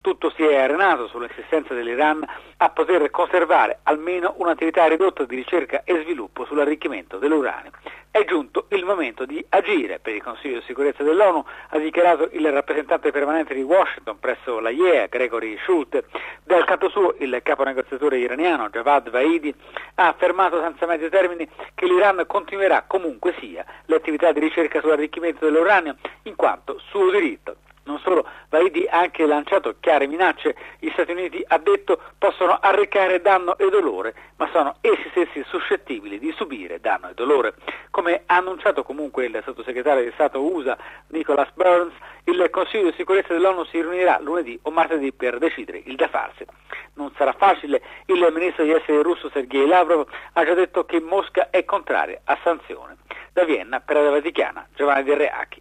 Tutto si è arenato sull'insistenza dell'Iran a poter conservare almeno un'attività ridotta di ricerca e sviluppo sull'arricchimento dell'uranio. È giunto il momento di agire per il Consiglio di sicurezza dell'ONU, ha dichiarato il rappresentante permanente di Washington presso la IEA, Gregory Schulte. Dal canto suo, il capo negoziatore iraniano Javad Vaidi ha affermato senza mezzi termini che l'Iran continuerà comunque sia le attività di ricerca sull'arricchimento dell'uranio in quanto suo diritto. Non solo, Vaidi ha anche lanciato chiare minacce. Gli Stati Uniti, ha detto, possono arrecare danno e dolore, ma sono essi stessi suscettibili di subire danno e dolore. Come ha annunciato comunque il sottosegretario di Stato USA Nicholas Burns, il Consiglio di sicurezza dell'ONU si riunirà lunedì o martedì per decidere il da farsi. Non sarà facile, il ministro degli esteri russo Sergei Lavrov ha già detto che Mosca è contraria a sanzioni. Da Vienna, per la Vaticana, Giovanni Del Reachi.